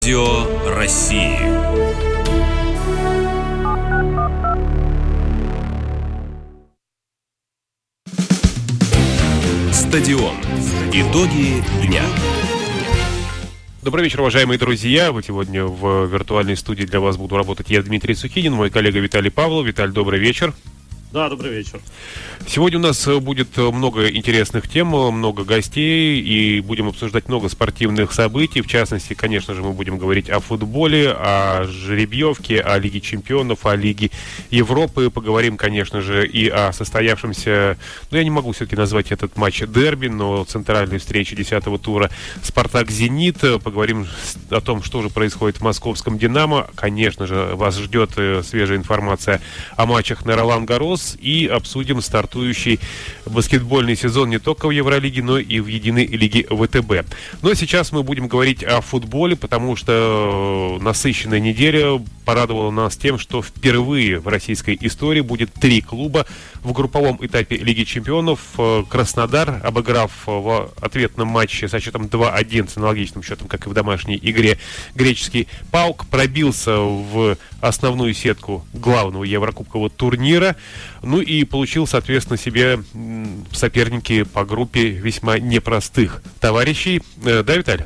Радио России. Стадион. Итоги дня. Добрый вечер, уважаемые друзья. Сегодня в виртуальной студии для вас буду работать я, Дмитрий Сухинин, мой коллега Виталий Павлов. Виталий, добрый вечер. Да, добрый вечер. Сегодня у нас будет много интересных тем, много гостей, и будем обсуждать много спортивных событий. В частности, конечно же, мы будем говорить о футболе, о жеребьевке, о Лиге чемпионов, о Лиге Европы. Поговорим, конечно же, и о состоявшемся, я не могу все-таки назвать этот матч дерби, но центральной встрече 10-го тура «Спартак-Зенит». Поговорим о том, что же происходит в московском «Динамо». Конечно же, вас ждет свежая информация о матчах на Ролан-Гаррос. И обсудим стартующий баскетбольный сезон не только в Евролиге, но и в единой лиге ВТБ. Но сейчас мы будем говорить о футболе, потому что насыщенная неделя порадовала нас тем, что впервые в российской истории будет 3 клуба в групповом этапе Лиги чемпионов. Краснодар, обыграв в ответном матче со счетом 2-1, с аналогичным счетом, как и в домашней игре, греческий ПАОК, пробился в основную сетку главного еврокубкового турнира. Ну и получил, соответственно, себе соперники по группе весьма непростых товарищей. Да, Виталий?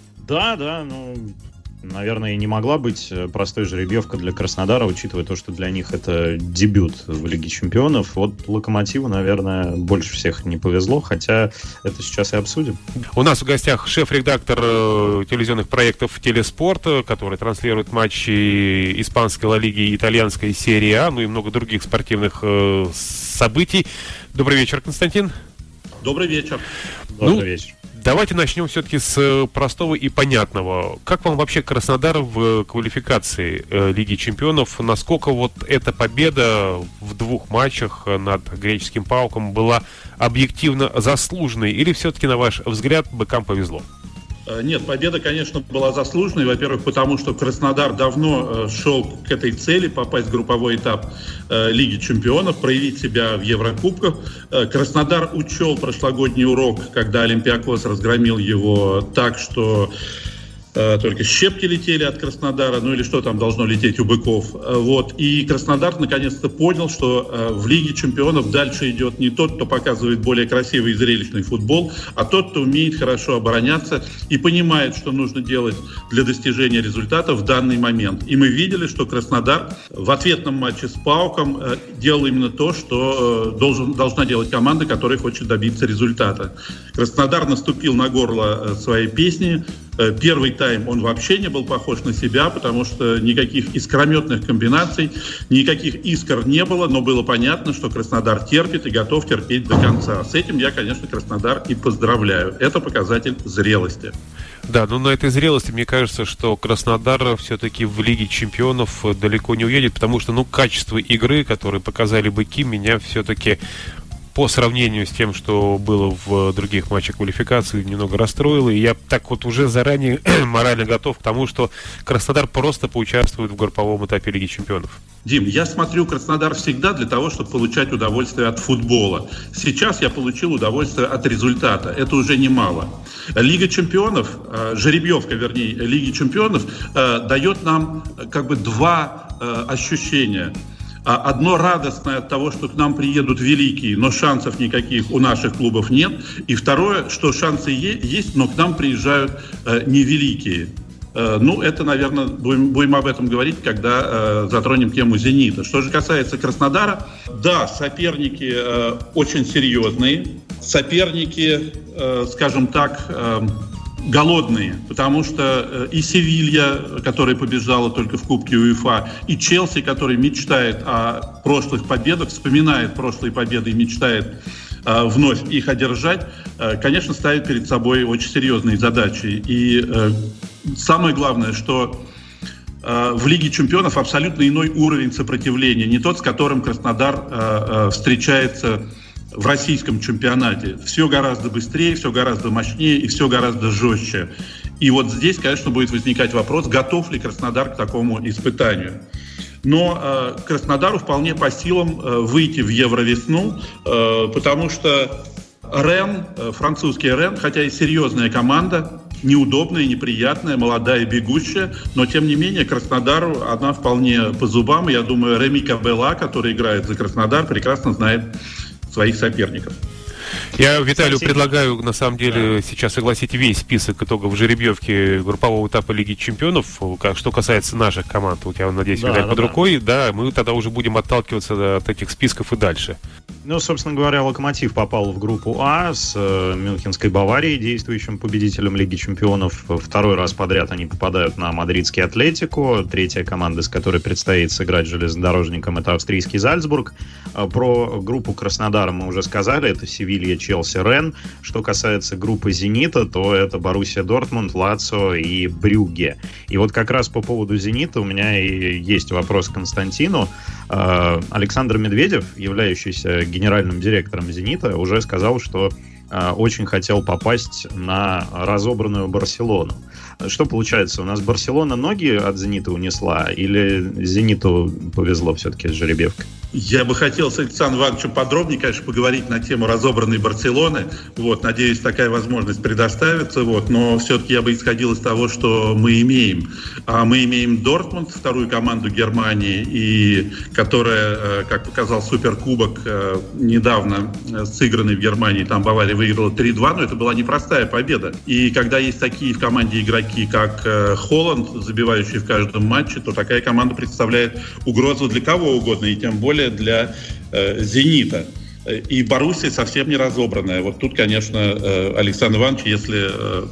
Да, наверное, не могла быть простой жеребьевка для Краснодара, учитывая то, что для них это дебют в Лиге чемпионов. Вот Локомотиву, наверное, больше всех не повезло, хотя это сейчас и обсудим. У нас в гостях шеф-редактор телевизионных проектов «Телеспорт», который транслирует матчи испанской Ла Лиги и итальянской серии А, ну и много других спортивных событий. Добрый вечер, Константин. Добрый вечер. Добрый вечер. Давайте начнем все-таки с простого и понятного. Как вам вообще Краснодар в квалификации Лиги чемпионов? Насколько вот эта победа в 2 матчах над греческим ПАОКом была объективно заслуженной? Или все-таки, на ваш взгляд, быкам повезло? Нет, победа, конечно, была заслуженной. Во-первых, потому что Краснодар давно шел к этой цели попасть в групповой этап Лиги чемпионов, проявить себя в Еврокубках. Краснодар учел прошлогодний урок, когда Олимпиакос разгромил его так, что только щепки летели от Краснодара, или что там должно лететь у быков. И Краснодар наконец-то понял, что в Лиге чемпионов дальше идет не тот, кто показывает более красивый и зрелищный футбол, а тот, кто умеет хорошо обороняться и понимает, что нужно делать для достижения результата в данный момент. И мы видели, что Краснодар в ответном матче с ПАОКом делал именно то, что должна делать команда, которая хочет добиться результата. Краснодар наступил на горло своей песни. Первый тайм он вообще не был похож на себя, потому что никаких искрометных комбинаций, никаких искр не было, но было понятно, что Краснодар терпит и готов терпеть до конца. С этим я, конечно, Краснодар и поздравляю. Это показатель зрелости. Да, на этой зрелости, мне кажется, что Краснодар все-таки в Лиге чемпионов далеко не уедет, потому что, качество игры, которые показали быки, меня все-таки по сравнению с тем, что было в других матчах квалификации, немного расстроило. И я так вот уже заранее морально готов к тому, что Краснодар просто поучаствует в групповом этапе Лиги чемпионов. Дим, я смотрю Краснодар всегда для того, чтобы получать удовольствие от футбола. Сейчас я получил удовольствие от результата. Это уже немало. Лига чемпионов, жеребьевка, Лиги чемпионов дает нам 2 ощущения. Одно радостное от того, что к нам приедут великие, но шансов никаких у наших клубов нет. И второе, что шансы есть, но к нам приезжают невеликие. Это, наверное, будем об этом говорить, когда затронем тему «Зенита». Что же касается Краснодара, да, соперники очень серьезные. Соперники, скажем так, голодные, потому что и Севилья, которая побеждала только в Кубке УЕФА, и Челси, который мечтает о прошлых победах, вспоминает прошлые победы и мечтает вновь их одержать, конечно, ставит перед собой очень серьезные задачи. И самое главное, что в Лиге чемпионов абсолютно иной уровень сопротивления, не тот, с которым Краснодар встречается в российском чемпионате. Все гораздо быстрее, все гораздо мощнее и все гораздо жестче. И вот здесь, конечно, будет возникать вопрос, готов ли Краснодар к такому испытанию. Но Краснодару вполне по силам выйти в Евровесну, потому что Рен, французский Рен, хотя и серьезная команда, неудобная, неприятная, молодая, бегущая, но тем не менее Краснодару она вполне по зубам. Я думаю, Реми Кабелла, который играет за Краснодар, прекрасно знает своих соперников. Я Виталию предлагаю, на самом деле, сейчас согласить весь список итогов жеребьевки группового этапа Лиги Чемпионов. Что касается наших команд, у тебя, надеюсь, под рукой, да, мы тогда уже будем отталкиваться от этих списков и дальше. Ну, собственно говоря, «Локомотив» попал в группу А с Мюнхенской Баварией, действующим победителем Лиги Чемпионов. Второй раз подряд они попадают на мадридский «Атлетико». Третья команда, с которой предстоит сыграть железнодорожникам, это австрийский «Зальцбург». Про группу Краснодара мы уже сказали, это Севилья, Челси, Рен. Что касается группы «Зенита», то это Боруссия Дортмунд, Лацио и Брюгге. И вот как раз по поводу «Зенита» у меня и есть вопрос к Константину. Александр Медведев, являющийся генеральным директором «Зенита», уже сказал, что очень хотел попасть на разобранную Барселону. Что получается, у нас Барселона ноги от «Зенита» унесла или «Зениту» повезло все-таки с жеребьевкой? Я бы хотел с Александром Ивановичем подробнее, конечно, поговорить на тему разобранной Барселоны. Надеюсь, такая возможность предоставится. Но все-таки я бы исходил из того, что мы имеем. Мы имеем Дортмунд, вторую команду Германии, и которая, как показал Суперкубок, недавно сыгранный в Германии, там Бавария выиграла 3-2, но это была непростая победа. И когда есть такие в команде игроки, как Холланд, забивающий в каждом матче, то такая команда представляет угрозу для кого угодно, и тем более для «Зенита». И Боруссия совсем не разобранная. Тут, конечно, Александр Иванович, если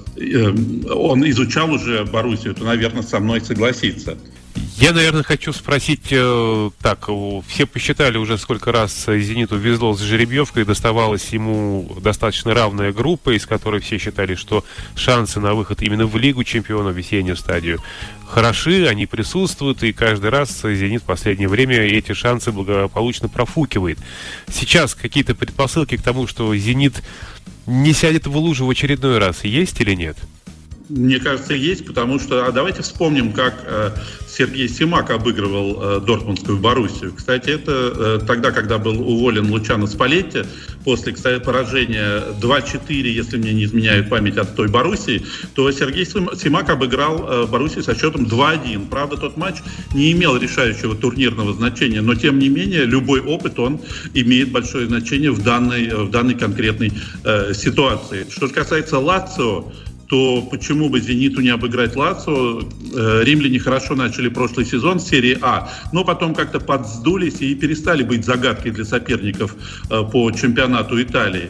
он изучал уже Боруссию, то, наверное, со мной согласится. Я, наверное, хочу спросить так. Все посчитали уже, сколько раз «Зениту» везло с жеребьевкой, доставалась ему достаточно равная группа, из которой все считали, что шансы на выход именно в Лигу Чемпионов, весеннюю стадию, хороши, они присутствуют, и каждый раз «Зенит» в последнее время эти шансы благополучно профукивает. Сейчас какие-то предпосылки к тому, что «Зенит» не сядет в лужу в очередной раз, есть или нет? Мне кажется, есть, потому что... давайте вспомним, как Сергей Симак обыгрывал дортмундскую Боруссию. Кстати, это тогда, когда был уволен Лучано Спалетти, после, кстати, поражения 2-4, если мне не изменяет память, от той Боруссии, то Сергей Симак обыграл Боруссию со счетом 2-1. Правда, тот матч не имел решающего турнирного значения, но, тем не менее, любой опыт, он имеет большое значение в данной конкретной ситуации. Что же касается Лацио, то почему бы «Зениту» не обыграть Лацио? Римляне хорошо начали прошлый сезон в серии А, но потом как-то подсдулись и перестали быть загадкой для соперников по чемпионату Италии.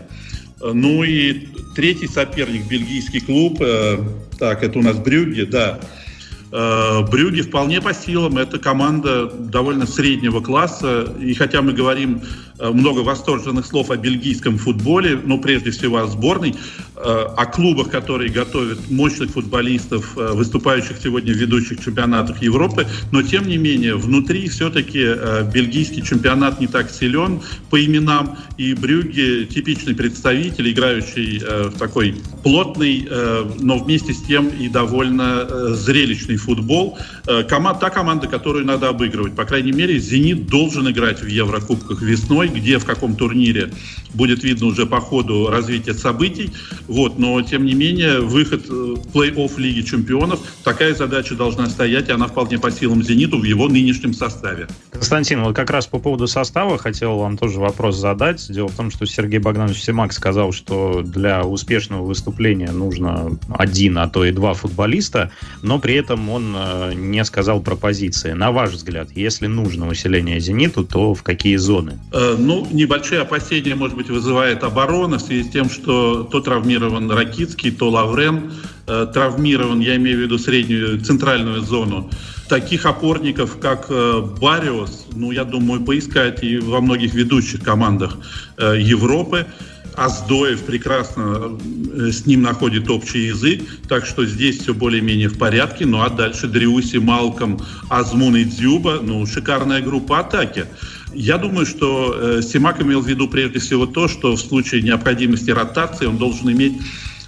И третий соперник, бельгийский клуб, это у нас Брюгге, да. Брюгге вполне по силам, это команда довольно среднего класса, и хотя мы говорим много восторженных слов о бельгийском футболе, прежде всего о сборной, о клубах, которые готовят мощных футболистов, выступающих сегодня в ведущих чемпионатах Европы, но тем не менее внутри все-таки бельгийский чемпионат не так силен по именам, и Брюгге типичный представитель, играющий в такой плотный, но вместе с тем и довольно зрелищный футбол. Та команда, которую надо обыгрывать. По крайней мере, «Зенит» должен играть в Еврокубках весной, где, в каком турнире, будет видно уже по ходу развития событий. Но, тем не менее, выход в плей-офф Лиги Чемпионов, такая задача должна стоять, и она вполне по силам «Зениту» в его нынешнем составе. Константин, как раз по поводу состава хотел вам тоже вопрос задать. Дело в том, что Сергей Богданович Симак сказал, что для успешного выступления нужно 1, а то и 2 футболиста, но при этом он не сказал про позиции. На ваш взгляд, если нужно усиление «Зениту», то в какие зоны? Небольшие опасения, может быть, вызывает оборона в связи с тем, что то травмирован Ракицкий, то Лаврен травмирован, я имею в виду среднюю центральную зону. Таких опорников, как Барриос, я думаю, поискать и во многих ведущих командах Европы. Аздоев прекрасно с ним находит общий язык, так что здесь все более-менее в порядке. А дальше Дриуси, Малком, Азмун и Дзюба, шикарная группа атаки. Я думаю, что Симак имел в виду прежде всего то, что в случае необходимости ротации он должен иметь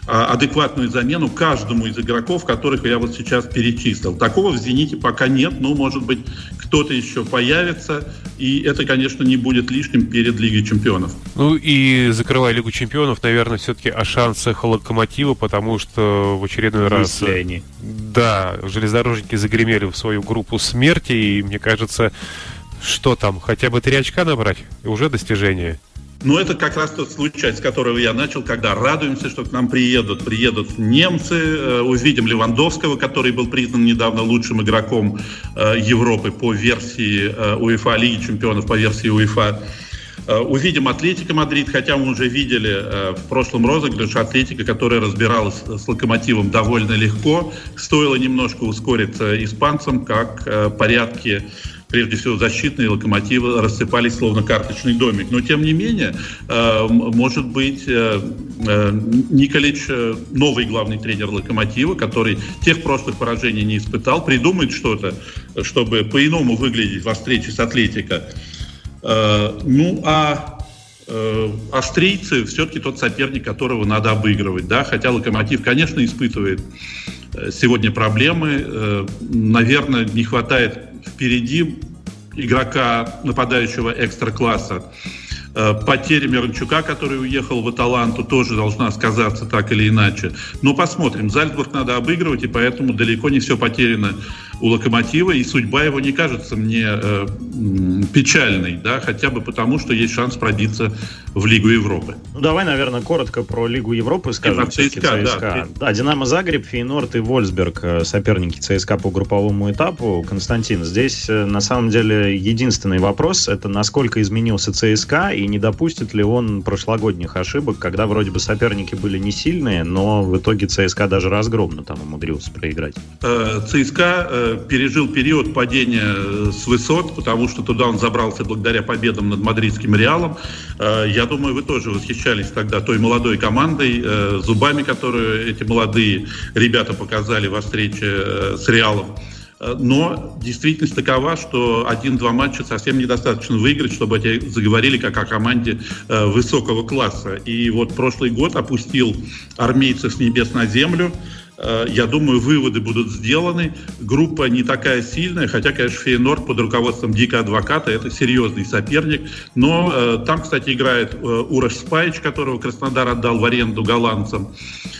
адекватную замену каждому из игроков, которых я вот сейчас перечислил. Такого в «Зените» пока нет, но, может быть, кто-то еще появится, и это, конечно, не будет лишним перед Лигой чемпионов. Ну и закрывая Лигу чемпионов, наверное, все-таки о шансах «Локомотива», потому что в очередной раз... Да, железнодорожники загремели в свою группу смерти, и мне кажется, что там, хотя бы 3 очка набрать, уже достижение. Ну, это как раз тот случай, с которого я начал, когда радуемся, что к нам приедут немцы, увидим Левандовского, который был признан недавно лучшим игроком Европы по версии УЕФА, Лиги чемпионов по версии УЕФА. Увидим Атлетико Мадрид, хотя мы уже видели в прошлом розыгрыше Атлетико, которая разбиралась с Локомотивом довольно легко. Стоило немножко ускориться испанцам, как порядки, прежде всего защитные Локомотивы, рассыпались словно карточный домик. Но тем не менее, может быть, Николич, новый главный тренер Локомотива, который тех прошлых поражений не испытал, придумает что-то, чтобы по-иному выглядеть во встрече с Атлетико. Австрийцы все-таки тот соперник, которого надо обыгрывать, да, хотя Локомотив, конечно, испытывает сегодня проблемы, наверное, не хватает впереди игрока, нападающего экстра-класса. Потеря Миранчука, который уехал в Аталанту, тоже должна сказаться так или иначе. Но посмотрим. Зальцбург надо обыгрывать, и поэтому далеко не все потеряно у Локомотива, и судьба его не кажется мне печальной, да, хотя бы потому, что есть шанс пробиться в Лигу Европы. Ну, давай, наверное, коротко про Лигу Европы скажем. ЦСКА. Да, Динамо Загреб, Фейнорд и Вольсберг, соперники ЦСКА по групповому этапу. Константин, здесь на самом деле единственный вопрос, это насколько изменился ЦСКА и не допустит ли он прошлогодних ошибок, когда вроде бы соперники были не сильные, но в итоге ЦСКА даже разгромно там умудрился проиграть. ЦСКА пережил период падения с высот, потому что туда он забрался благодаря победам над мадридским Реалом. Я думаю, вы тоже восхищались тогда той молодой командой, зубами, которые эти молодые ребята показали во встрече с Реалом. Но действительность такова, что 1-2 матча совсем недостаточно выиграть, чтобы эти заговорили как о команде высокого класса. И вот прошлый год опустил армейцев с небес на землю. Я думаю, выводы будут сделаны. Группа не такая сильная, хотя, конечно, Фейнорд под руководством Дика Адвоката — это серьезный соперник. Но там, кстати, играет Урош Спайч, которого Краснодар отдал в аренду голландцам.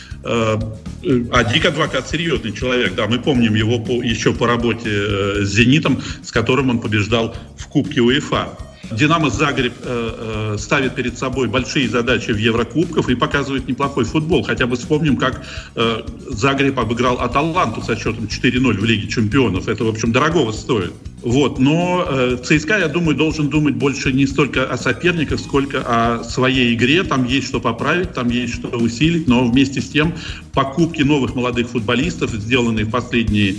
А Дик Адвокат серьезный человек, да, мы помним его еще по работе с «Зенитом», с которым он побеждал в Кубке УЕФА. «Динамо Загреб» ставит перед собой большие задачи в Еврокубках и показывает неплохой футбол. Хотя бы вспомним, как Загреб обыграл Аталанту со счетом 4-0 в Лиге чемпионов. Это, в общем, дорогого стоит. Вот. Но ЦСКА, я думаю, должен думать больше не столько о соперниках, сколько о своей игре. Там есть что поправить, там есть что усилить. Но вместе с тем покупки новых молодых футболистов, сделанные в последние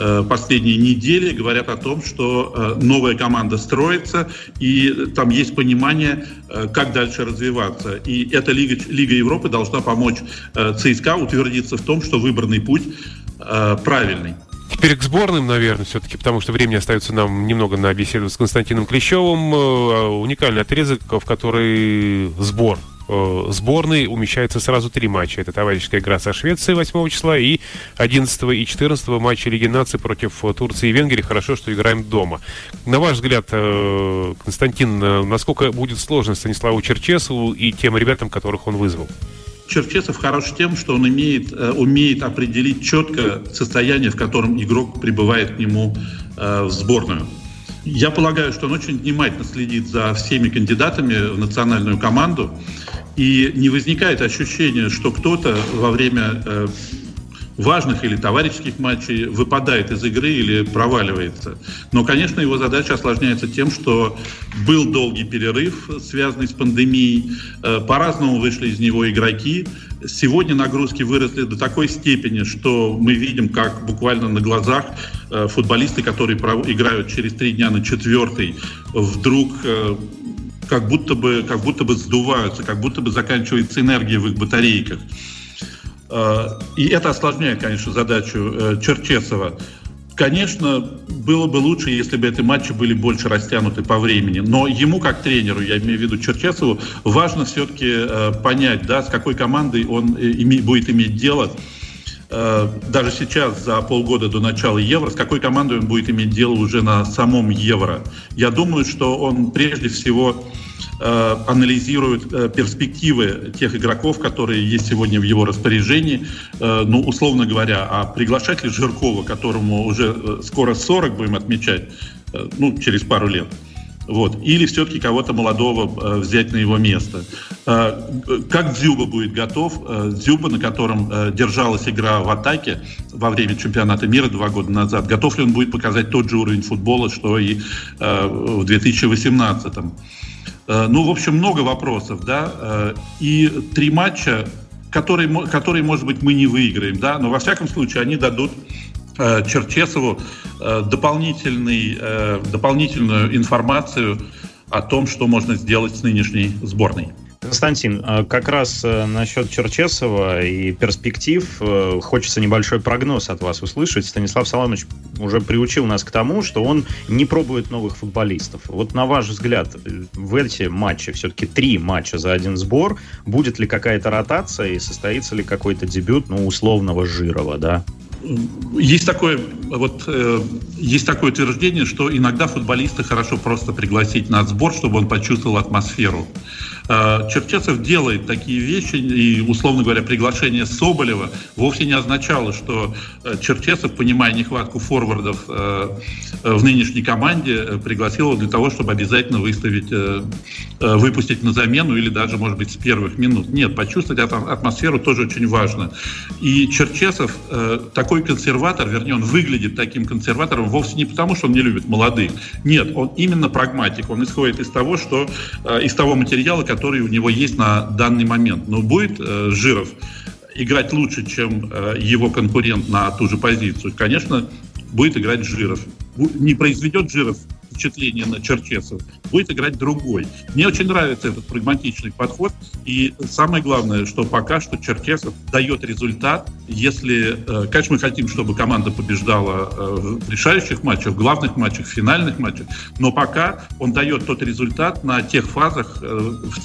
недели, говорят о том, что новая команда строится, и там есть понимание, как дальше развиваться. И эта Лига Европы должна помочь ЦСКА утвердиться в том, что выбранный путь правильный. Теперь к сборным, наверное, все-таки, потому что времени остается нам немного на беседу с Константином Клещевым. Уникальный отрезок, в который сборной умещается сразу 3 матча. Это товарищеская игра со Швецией 8 числа и 11 и 14 матча Лиги наций против Турции и Венгрии. Хорошо, что играем дома. На ваш взгляд, Константин, насколько будет сложно Станиславу Черчесову и тем ребятам, которых он вызвал? Черчесов хорош тем, что он умеет определить четко состояние, в котором игрок прибывает к нему в сборную. Я полагаю, что он очень внимательно следит за всеми кандидатами в национальную команду, и не возникает ощущения, что кто-то во время важных или товарищеских матчей выпадает из игры или проваливается. Но, конечно, его задача осложняется тем, что был долгий перерыв, связанный с пандемией, по-разному вышли из него игроки. Сегодня нагрузки выросли до такой степени, что мы видим, как буквально на глазах футболисты, которые играют через 3 дня на 4-й, вдруг как будто бы сдуваются, как будто бы заканчивается энергия в их батарейках. И это осложняет, конечно, задачу Черчесова. Конечно, было бы лучше, если бы эти матчи были больше растянуты по времени. Но ему, как тренеру, я имею в виду Черчесову, важно все-таки понять, да, с какой командой он будет иметь дело. Даже сейчас, за полгода до начала Евро, с какой командой он будет иметь дело уже на самом Евро. Я думаю, что он прежде всего анализирует перспективы тех игроков, которые есть сегодня в его распоряжении. Ну, условно говоря, а приглашать ли Жиркова, которому уже скоро 40 будем отмечать, ну, через пару лет, вот, или все-таки кого-то молодого взять на его место. Как Дзюба будет готов? Дзюба, на котором держалась игра в атаке во время чемпионата мира 2 года назад, готов ли он будет показать тот же уровень футбола, что и в 2018-м? Ну, в общем, много вопросов, да, и 3 матча, которые, может быть, мы не выиграем, да, но, во всяком случае, они дадут Черчесову дополнительную информацию о том, что можно сделать с нынешней сборной. Константин, как раз насчет Черчесова и перспектив хочется небольшой прогноз от вас услышать. Станислав Саламович уже приучил нас к тому, что он не пробует новых футболистов. Вот на ваш взгляд, в эти матчи, все-таки 3 матча за один сбор, будет ли какая-то ротация и состоится ли какой-то дебют, ну, условного Жирова, да? Есть такое утверждение, что иногда футболиста хорошо просто пригласить на сбор, чтобы он почувствовал атмосферу. Черчесов делает такие вещи, и, условно говоря, приглашение Соболева вовсе не означало, что Черчесов, понимая нехватку форвардов в нынешней команде, пригласил его для того, чтобы обязательно выпустить на замену или даже, может быть, с первых минут. Нет, почувствовать атмосферу тоже очень важно. И Черчесов такой консерватор, вернее, он выглядит таким консерватором вовсе не потому, что он не любит молодых. Нет, он именно прагматик. Он исходит из того материала, который у него есть на данный момент. Но будет Жиров играть лучше, чем его конкурент на ту же позицию? Конечно, будет играть Жиров. Не произведет Жиров впечатление на Черчесова, будет играть другой. Мне очень нравится этот прагматичный подход. И самое главное, что пока что Черчесов дает результат. Если, конечно, мы хотим, чтобы команда побеждала в решающих матчах, в главных матчах, в финальных матчах, но пока он дает тот результат на тех фазах, в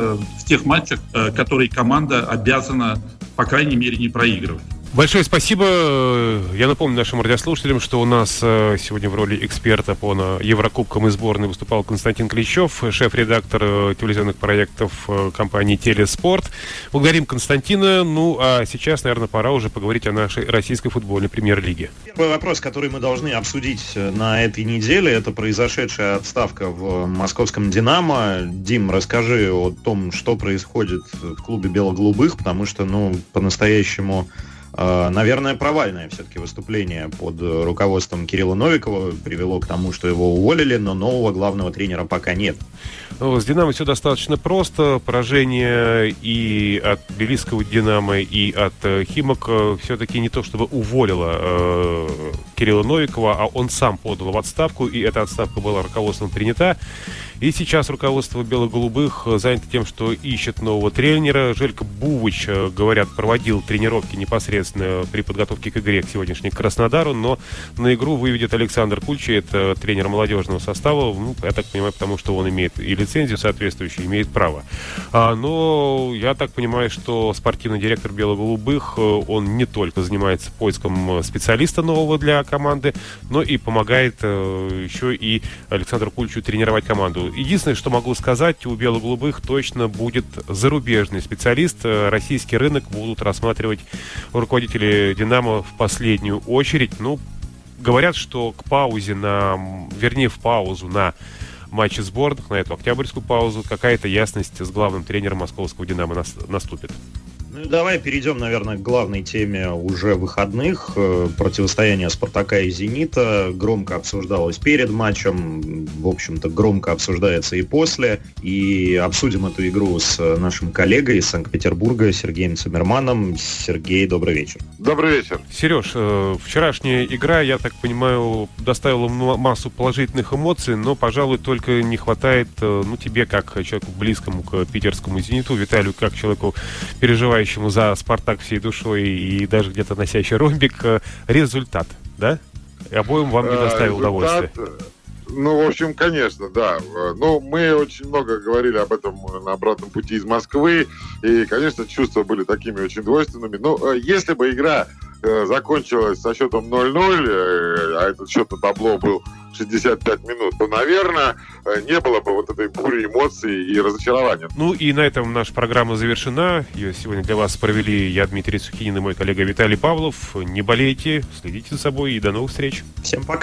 тех матчах, которые команда обязана, по крайней мере, не проигрывать. Большое спасибо. Я напомню нашим радиослушателям, что у нас сегодня в роли эксперта по Еврокубкам и сборной выступал Константин Клещев, шеф-редактор телевизионных проектов компании «Телеспорт». Благодарим Константина. Ну, а сейчас, наверное, пора уже поговорить о нашей российской футбольной премьер-лиге. Первый вопрос, который мы должны обсудить на этой неделе, это произошедшая отставка в московском «Динамо». Дим, расскажи о том, что происходит в клубе бело-голубых, потому что, по-настоящему... Наверное, провальное все-таки выступление под руководством Кирилла Новикова привело к тому, что его уволили, но нового главного тренера пока нет. С «Динамо» все достаточно просто. Поражение и от тбилисского «Динамо», и от «Химок» все-таки не то чтобы уволило Кирилла Новикова, а он сам подал в отставку, и эта отставка была руководством принята. И сейчас руководство бело-голубых занято тем, что ищет нового тренера. Желько Бувыч, говорят, проводил тренировки непосредственно при подготовке к игре к сегодняшней Краснодару, но на игру выведет Александр Кульчи, это тренер молодежного состава, я так понимаю, потому что он имеет и лицензию соответствующую, имеет право. Но я так понимаю, что спортивный директор бело-голубых, он не только занимается поиском специалиста нового для команды, но и помогает еще и Александру Кульчу тренировать команду. Единственное, что могу сказать, у бело-голубых точно будет зарубежный специалист. Российский рынок будут рассматривать руководители «Динамо» в последнюю очередь. Говорят, что в паузу на матче сборных, на эту октябрьскую паузу, какая-то ясность с главным тренером московского «Динамо» наступит. Давай перейдем, наверное, к главной теме уже выходных. Противостояние «Спартака» и «Зенита» громко обсуждалось перед матчем, в общем-то, громко обсуждается и после. И обсудим эту игру с нашим коллегой из Санкт-Петербурга Сергеем Циммерманом. Сергей, добрый вечер. Добрый вечер. Сереж, вчерашняя игра, я так понимаю, доставила массу положительных эмоций, но, пожалуй, только не хватает, тебе, как человеку близкому к питерскому «Зениту», Виталию, как человеку, переживающему за «Спартак» всей душой и даже где-то носящий ромбик, результат, да? И обоим вам не доставил удовольствия. Ну, в общем, конечно, да. Ну, мы очень много говорили об этом на обратном пути из Москвы, и, конечно, чувства были такими очень двойственными. Но если бы игра закончилась со счетом 0-0, а этот счет на табло был 65 минут, то, наверное, не было бы вот этой бури эмоций и разочарования. Ну и на этом наша программа завершена. Ее сегодня для вас провели я, Дмитрий Сухинин, и мой коллега Виталий Павлов. Не болейте, следите за собой и до новых встреч. Всем пока.